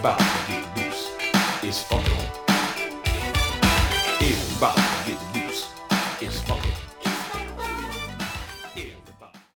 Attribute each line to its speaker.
Speaker 1: about to get loose. It's fucking on. Everybody